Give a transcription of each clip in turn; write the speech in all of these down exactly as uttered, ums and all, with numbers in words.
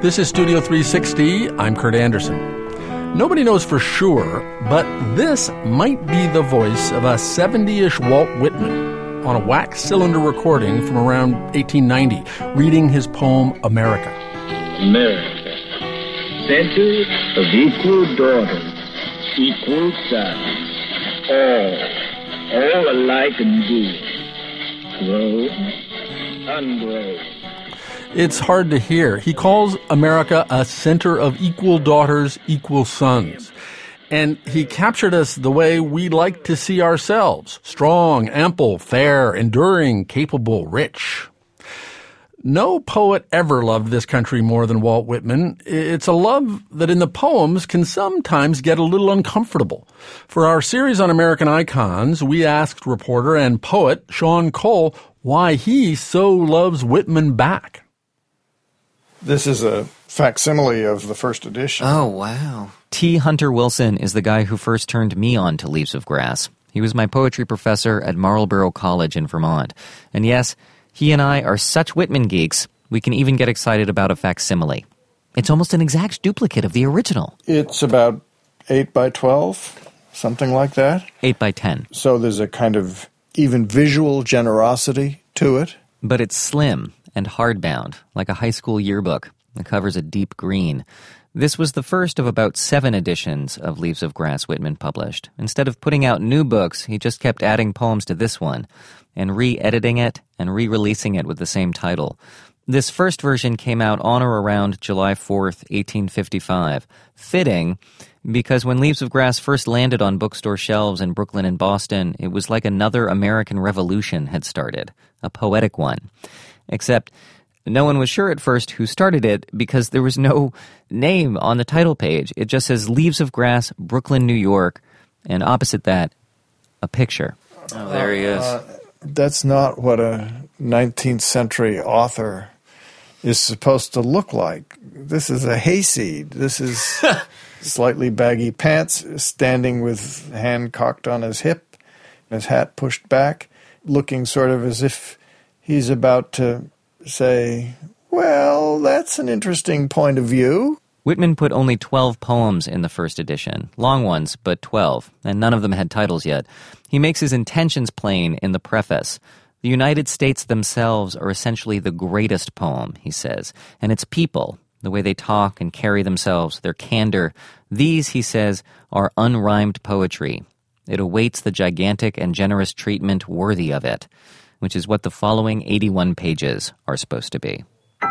This is Studio three sixty. I'm Kurt Anderson. Nobody knows for sure, but this might be the voice of a seventy-ish Walt Whitman on a wax cylinder recording from around eighteen ninety, reading his poem America. America, center of equal daughters, equal sons, all, all alike and good, grow, ungrow. It's hard to hear. He calls America a center of equal daughters, equal sons. And he captured us the way we like to see ourselves: strong, ample, fair, enduring, capable, rich. No poet ever loved this country more than Walt Whitman. It's a love that in the poems can sometimes get a little uncomfortable. For our series on American icons, we asked reporter and poet Sean Cole why he so loves Whitman back. This is a facsimile of the first edition. Oh, wow. T. Hunter Wilson is the guy who first turned me on to Leaves of Grass. He was my poetry professor at Marlborough College in Vermont. And yes, he and I are such Whitman geeks, we can even get excited about a facsimile. It's almost an exact duplicate of the original. It's about eight by twelve, something like that. eight by ten. So there's a kind of even visual generosity to it. But it's slim and hardbound, like a high school yearbook. The cover's a deep green. This was the first of about seven editions of Leaves of Grass Whitman published. Instead of putting out new books, he just kept adding poems to this one and re-editing it and re-releasing it with the same title. This first version came out on or around July fourth, eighteen fifty-five. Fitting, because when Leaves of Grass first landed on bookstore shelves in Brooklyn and Boston, it was like another American revolution had started, a poetic one. Except no one was sure at first who started it because there was no name on the title page. It just says Leaves of Grass, Brooklyn, New York, and opposite that, a picture. Oh, there he is. Uh, that's not what a nineteenth century author is supposed to look like. This is a hayseed. This is slightly baggy pants, standing with hand cocked on his hip, his hat pushed back, looking sort of as if he's about to say, well, that's an interesting point of view. Whitman put only twelve poems in the first edition. Long ones, but twelve, and none of them had titles yet. He makes his intentions plain in the preface. The United States themselves are essentially the greatest poem, he says, and its people, the way they talk and carry themselves, their candor, these, he says, are unrhymed poetry. It awaits the gigantic and generous treatment worthy of it, which is what the following eighty-one pages are supposed to be.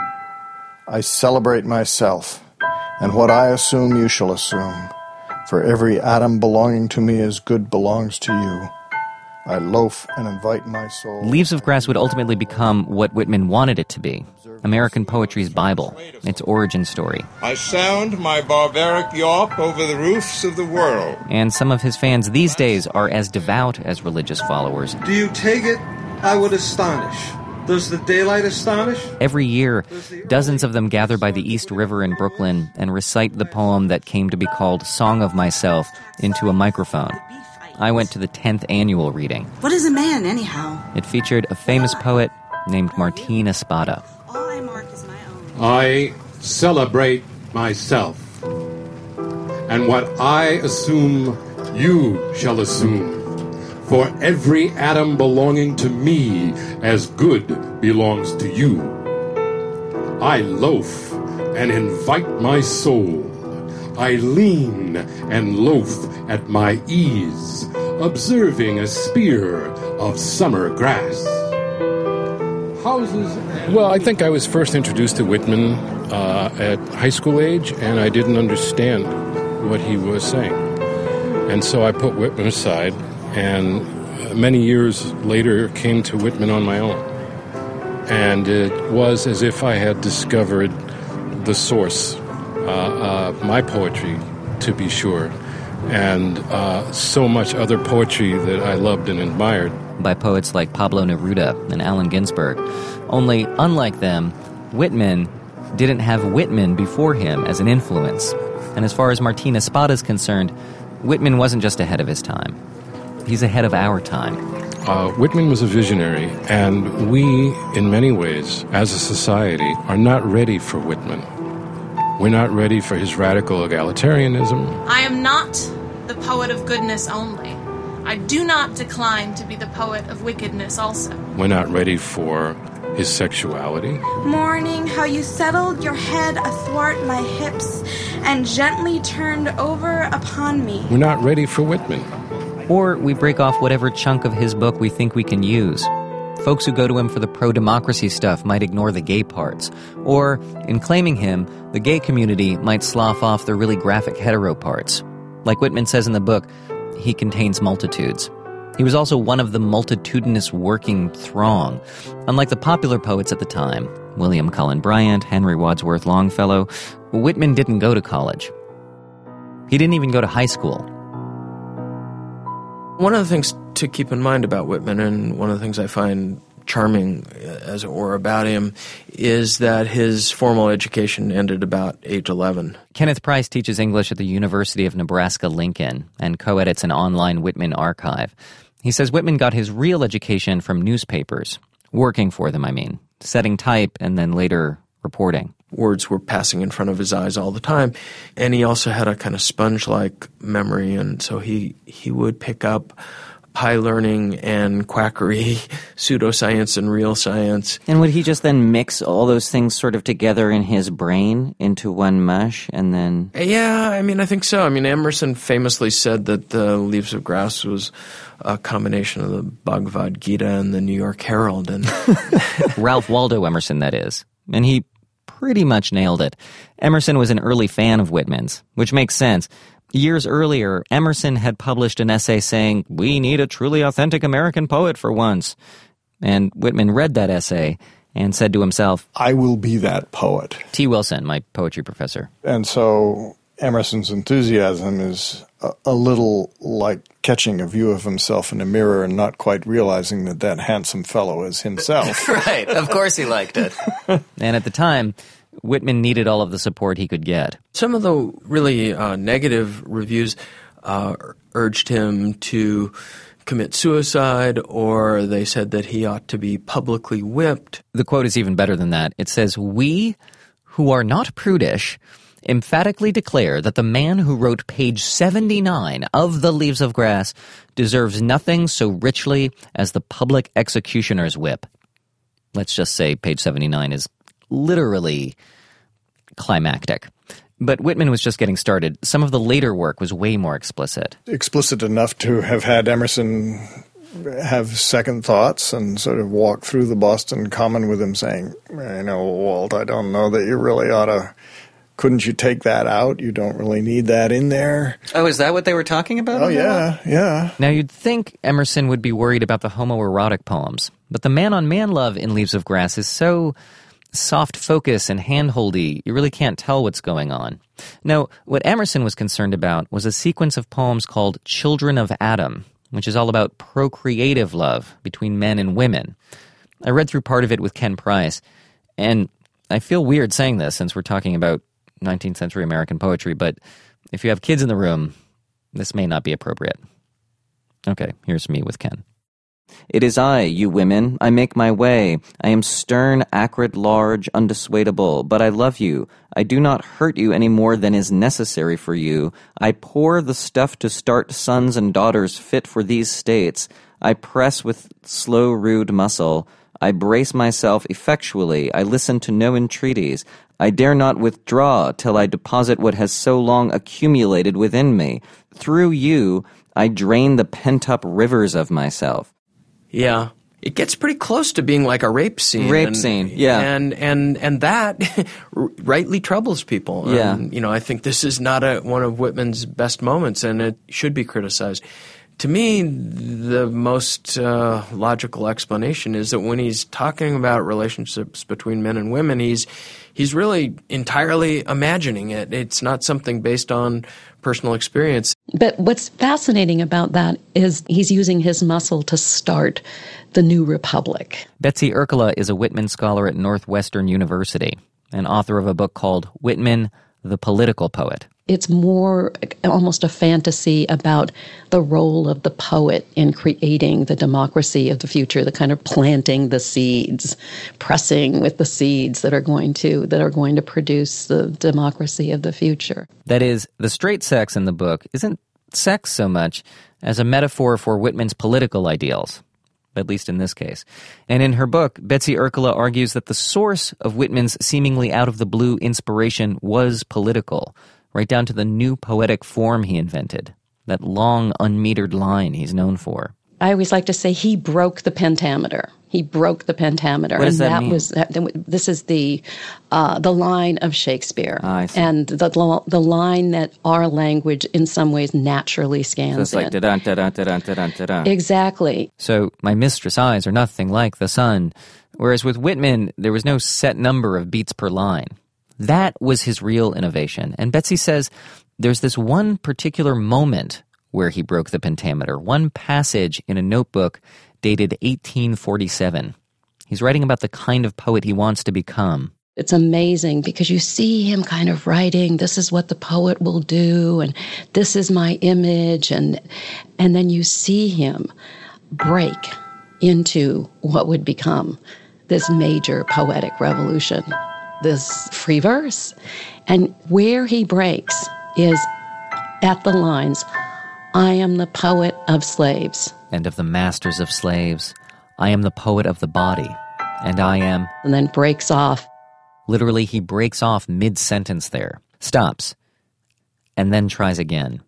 I celebrate myself, and what I assume you shall assume. For every atom belonging to me as good belongs to you. I loaf and invite my soul. Leaves of Grass would ultimately become what Whitman wanted it to be, American poetry's Bible, its origin story. I sound my barbaric yawp over the roofs of the world. And some of his fans these days are as devout as religious followers. Do you take it? I would astonish. Does the daylight astonish? Every year, dozens of them gather by the East River in Brooklyn and recite the poem that came to be called Song of Myself into a microphone. I went to the tenth annual reading. What is a man, anyhow? It featured a famous poet named Martin Espada. All I mark is my own. I celebrate myself, and what I assume, you shall assume. For every atom belonging to me as good belongs to you. I loaf and invite my soul. I lean and loaf at my ease, observing a spear of summer grass. Houses. Well, I think I was first introduced to Whitman uh, at high school age, and I didn't understand what he was saying. And so I put Whitman aside, and many years later came to Whitman on my own. And it was as if I had discovered the source, uh, uh, my poetry, to be sure, and uh, so much other poetry that I loved and admired. By poets like Pablo Neruda and Allen Ginsberg. Only, unlike them, Whitman didn't have Whitman before him as an influence. And as far as Martin Espada is concerned, Whitman wasn't just ahead of his time. He's ahead of our time. Uh, Whitman was a visionary, and we, in many ways, as a society, are not ready for Whitman. We're not ready for his radical egalitarianism. I am not the poet of goodness only. I do not decline to be the poet of wickedness also. We're not ready for his sexuality. Morning, how you settled your head athwart my hips and gently turned over upon me. We're not ready for Whitman. Or we break off whatever chunk of his book we think we can use. Folks who go to him for the pro-democracy stuff might ignore the gay parts. Or, in claiming him, the gay community might slough off the really graphic hetero parts. Like Whitman says in the book, he contains multitudes. He was also one of the multitudinous working throng. Unlike the popular poets at the time, William Cullen Bryant, Henry Wadsworth Longfellow, Whitman didn't go to college. He didn't even go to high school. One of the things to keep in mind about Whitman, and one of the things I find charming, as it were, about him, is that his formal education ended about age eleven. Kenneth Price teaches English at the University of Nebraska-Lincoln and co-edits an online Whitman archive. He says Whitman got his real education from newspapers, working for them, I mean, setting type and then later reporting. Words were passing in front of his eyes all the time, and he also had a kind of sponge-like memory, and so he, he would pick up high learning and quackery, pseudoscience and real science. And would he just then mix all those things sort of together in his brain into one mush and then... Yeah, I mean, I think so. I mean, Emerson famously said that the Leaves of Grass was a combination of the Bhagavad Gita and the New York Herald. And Ralph Waldo Emerson, that is. And he pretty much nailed it. Emerson was an early fan of Whitman's, which makes sense. Years earlier, Emerson had published an essay saying, "We need a truly authentic American poet for once." And Whitman read that essay and said to himself, I will be that poet. T. Wilson, my poetry professor. And so Emerson's enthusiasm is a, a little like catching a view of himself in a mirror and not quite realizing that that handsome fellow is himself. Right, of course he liked it. And at the time, Whitman needed all of the support he could get. Some of the really uh, negative reviews uh, urged him to commit suicide, or they said that he ought to be publicly whipped. The quote is even better than that. It says, "We, who are not prudish, emphatically declare that the man who wrote page seventy-nine of The Leaves of Grass deserves nothing so richly as the public executioner's whip." Let's just say page seventy-nine is literally climactic. But Whitman was just getting started. Some of the later work was way more explicit. Explicit enough to have had Emerson have second thoughts and sort of walk through the Boston Common with him saying, you know, Walt, I don't know that you really ought to, couldn't you take that out? You don't really need that in there. Oh, is that what they were talking about? Oh, yeah, yeah. Now, you'd think Emerson would be worried about the homoerotic poems, but the man-on-man love in Leaves of Grass is so soft focus and handholdy, you really can't tell what's going on. No, what Emerson was concerned about was a sequence of poems called Children of Adam, which is all about procreative love between men and women. I read through part of it with Ken Price, and I feel weird saying this since we're talking about nineteenth century American poetry, but if you have kids in the room, this may not be appropriate. Okay, here's me with Ken. It is I, you women, I make my way. I am stern, acrid, large, undissuadable, but I love you. I do not hurt you any more than is necessary for you. I pour the stuff to start sons and daughters fit for these states. I press with slow, rude muscle. I brace myself effectually. I listen to no entreaties. I dare not withdraw till I deposit what has so long accumulated within me. Through you, I drain the pent-up rivers of myself. Yeah, it gets pretty close to being like a rape scene. Rape and, scene, yeah. And and and that rightly troubles people. Yeah. And, you know, I think this is not a, one of Whitman's best moments, and it should be criticized. To me, the most uh, logical explanation is that when he's talking about relationships between men and women, he's he's really entirely imagining it. It's not something based on personal experience. But what's fascinating about that is he's using his muscle to start the new republic. Betsy Erkela is a Whitman scholar at Northwestern University and author of a book called Whitman, the Political Poet. it's more almost a fantasy about the role of the poet in creating the democracy of the future, the kind of planting the seeds, pressing with the seeds that are going to that are going to produce the democracy of the future. That is, the straight sex in the book isn't sex so much as a metaphor for Whitman's political ideals, at least in this case. And in her book, Betsy Erkula argues that the source of Whitman's seemingly out-of-the-blue inspiration was political, right down to the new poetic form he invented, that long, unmetered line he's known for. I always like to say he broke the pentameter. He broke the pentameter. What does and that that mean? was this is the uh, the line of Shakespeare. Oh, I see. And the the line that our language in some ways naturally scans So it's like in. da-dun, da-dun, da-dun, da-dun, da-dun. Exactly. So my mistress' eyes are nothing like the sun. Whereas with Whitman, there was no set number of beats per line. That was his real innovation. And Betsy says there's this one particular moment where he broke the pentameter, one passage in a notebook dated eighteen forty-seven. He's writing about the kind of poet he wants to become. It's amazing because you see him kind of writing, this is what the poet will do, and this is my image, and and then you see him break into what would become this major poetic revolution, this free verse. And where he breaks is at the lines, I am the poet of slaves. And of the masters of slaves. I am the poet of the body. And I am... And then breaks off. Literally, he breaks off mid-sentence there. Stops. And then tries again.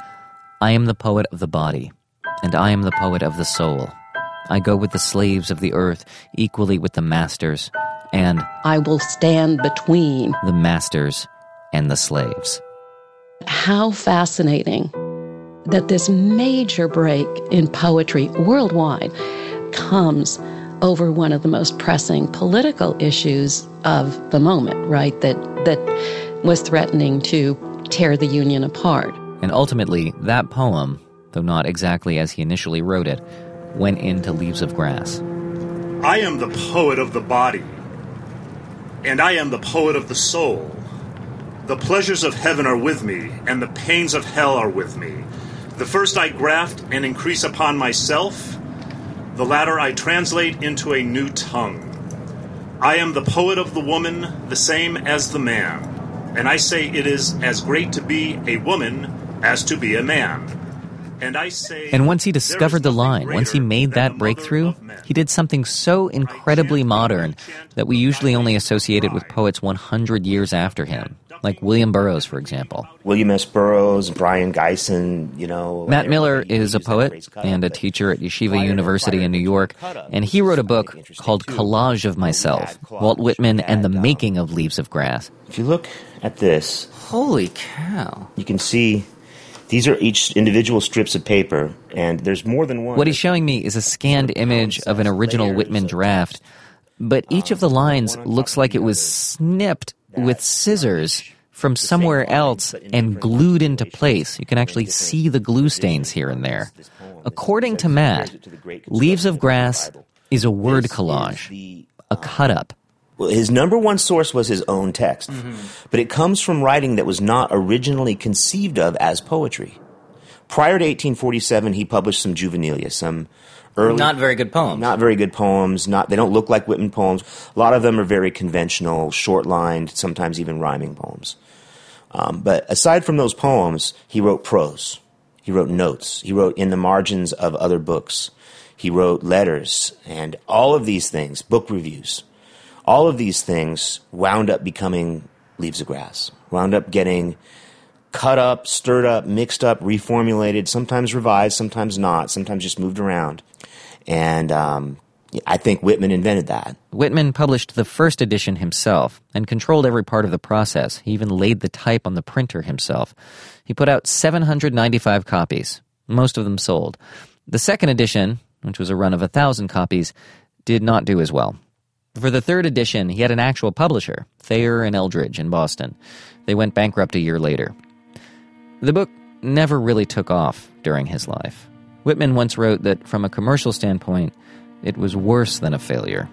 I am the poet of the body. And I am the poet of the soul. I go with the slaves of the earth, equally with the masters. And... I will stand between... the masters and the slaves. How fascinating that this major break in poetry worldwide comes over one of the most pressing political issues of the moment, right? That that was threatening to tear the Union apart. And ultimately, that poem, though not exactly as he initially wrote it, went into Leaves of Grass. I am the poet of the body, and I am the poet of the soul. The pleasures of heaven are with me, and the pains of hell are with me. The first I graft and increase upon myself, the latter I translate into a new tongue. I am the poet of the woman, the same as the man, and I say it is as great to be a woman as to be a man. And I say... And once he discovered the line, once he made that breakthrough, he did something so incredibly modern that we usually only associate it with poets one hundred years after him. Like William Burroughs, for example. William S. Burroughs, Brian Gysin, you know... Matt Miller is a poet and a teacher at Yeshiva University in New York, and he wrote a book called Collage of Myself, Walt Whitman and the Making of Leaves of Grass. If you look at this... Holy cow. You can see these are each individual strips of paper, and there's more than one. What he's showing me is a scanned image of an original Whitman draft, but each of the lines looks like it was snipped with scissors from somewhere else and glued into place. You can actually see the glue stains here and there. According to Matt, Leaves of Grass is a word collage, a cut-up. Well, his number one source was his own text, Mm-hmm. but it comes from writing that was not originally conceived of as poetry. Prior to eighteen forty-seven, he published some juvenilia, some early... Not very good poems. Not very good poems. Not They don't look like Whitman poems. A lot of them are very conventional, short-lined, sometimes even rhyming poems. Um, but aside from those poems, he wrote prose. He wrote notes. He wrote in the margins of other books. He wrote letters. And all of these things, book reviews, all of these things wound up becoming Leaves of Grass, wound up getting cut up, stirred up, mixed up, reformulated, sometimes revised, sometimes not, sometimes just moved around. And um, I think Whitman invented that. Whitman published the first edition himself and controlled every part of the process. He even laid the type on the printer himself. He put out seven hundred ninety-five copies. Most of them sold. The second edition, which was a run of one thousand copies, did not do as well. For the third edition, he had an actual publisher, Thayer and Eldridge in Boston. They went bankrupt a year later. The book never really took off during his life. Whitman once wrote that from a commercial standpoint, it was worse than a failure.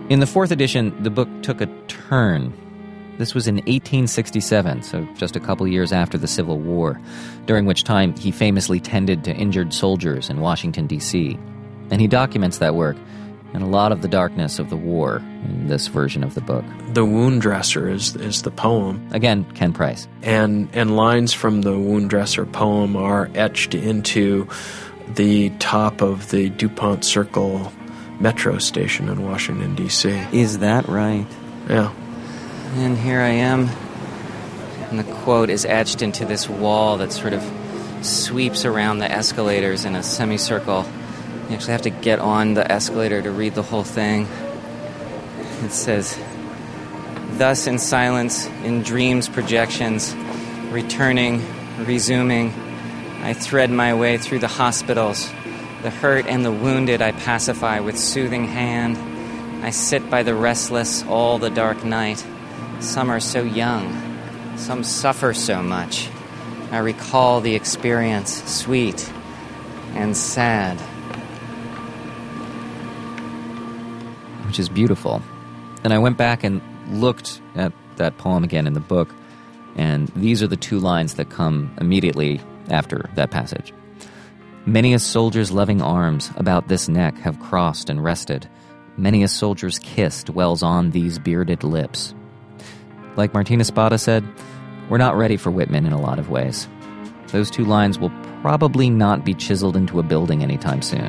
In the fourth edition, the book took a turn. This was in eighteen sixty-seven, so just a couple years after the Civil War, during which time he famously tended to injured soldiers in Washington, D C And he documents that work and a lot of the darkness of the war in this version of the book. The Wound Dresser is is the poem. Again, Ken Price. And and lines from the Wound Dresser poem are etched into the top of the DuPont Circle metro station in Washington, D C Is that right? Yeah. And here I am, and the quote is etched into this wall that sort of sweeps around the escalators in a semicircle. You actually have to get on the escalator to read the whole thing. It says, "Thus in silence, in dreams, projections, returning, resuming, I thread my way through the hospitals. The hurt and the wounded I pacify with soothing hand. I sit by the restless all the dark night. Some are so young, some suffer so much. I recall the experience, sweet and sad." Which is beautiful. And I went back and looked at that poem again in the book, and these are the two lines that come immediately after that passage. "Many a soldier's loving arms about this neck have crossed and rested. Many a soldier's kiss dwells on these bearded lips." Like Martina Spada said, we're not ready for Whitman in a lot of ways. Those two lines will probably not be chiseled into a building anytime soon.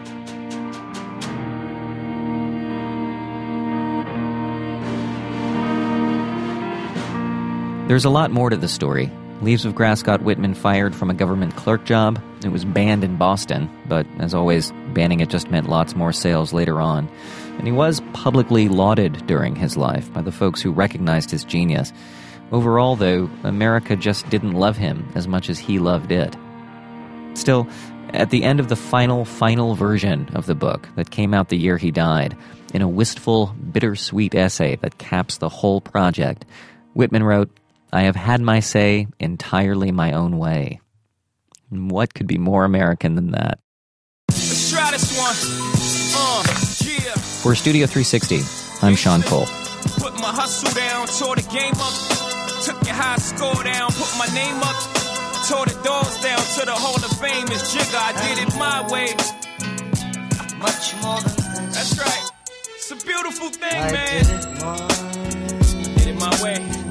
There's a lot more to the story. Leaves of Grass got Whitman fired from a government clerk job. It was banned in Boston, but as always, banning it just meant lots more sales later on. And he was publicly lauded during his life by the folks who recognized his genius. Overall, though, America just didn't love him as much as he loved it. Still, at the end of the final, final version of the book that came out the year he died, in a wistful, bittersweet essay that caps the whole project, Whitman wrote, "I have had my say entirely my own way." What could be more American than that? Let's try this one. Uh, yeah. For Studio three sixty, I'm Sean Cole. Put my hustle down, tore the game up. Took your high score down, put my name up. Tore the doors down to the Hall of Fame. It's Jigga, I did it my way. Much more than this. That's right. It's a beautiful thing, I man. Did it, I did it my way.